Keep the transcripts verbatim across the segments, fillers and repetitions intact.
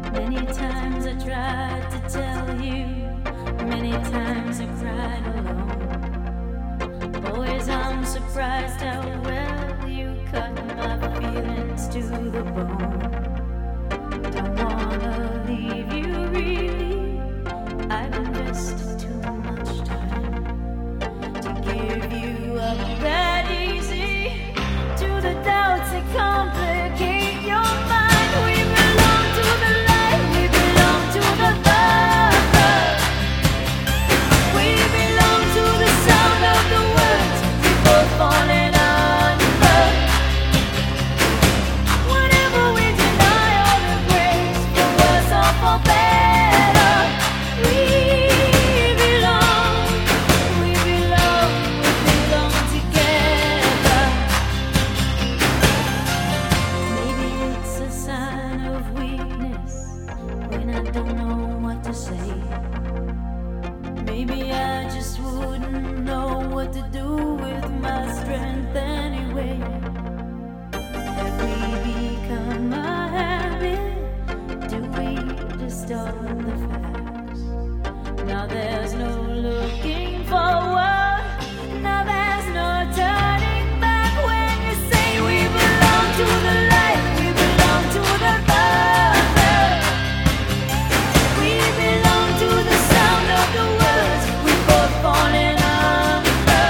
Many times I tried to tell you, many times I cried alone. Always I'm surprised how well you cut my feelings to the bone. Don't wanna leave you really, I've invested too much time to give you up that easy to the doubts that complicate your mind. We belong to the light, we belong to the love. We belong to the sound of the words we both falling under. Whatever we deny or embrace, for worse or for better, we belong, we belong, we belong together. Maybe it's a sign of weakness when I don't know what to say. Maybe I just wouldn't know what to do with my strength anyway. Have we become a habit? Do we distort the facts? Now there's no looking forward. Now there's no turning back when you say we belong to the light, we belong to the love. We belong to the sound of the words we both falling under.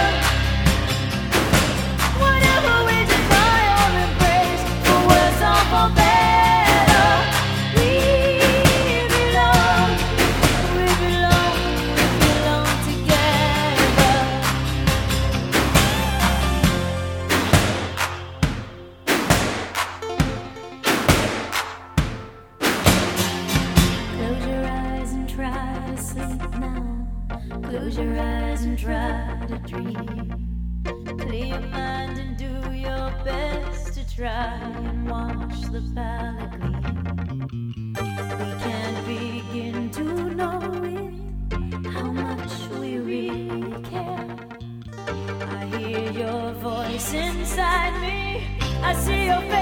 Whatever we deny or embrace, for worse or for better, we belong, we belong, we belong together. Close your eyes and try to sleep now. Close your eyes and try to dream. Clear your mind and do your best to try and wash the palate clean. We can't begin to know it, how much we really care. I hear your voice inside me, I see your face.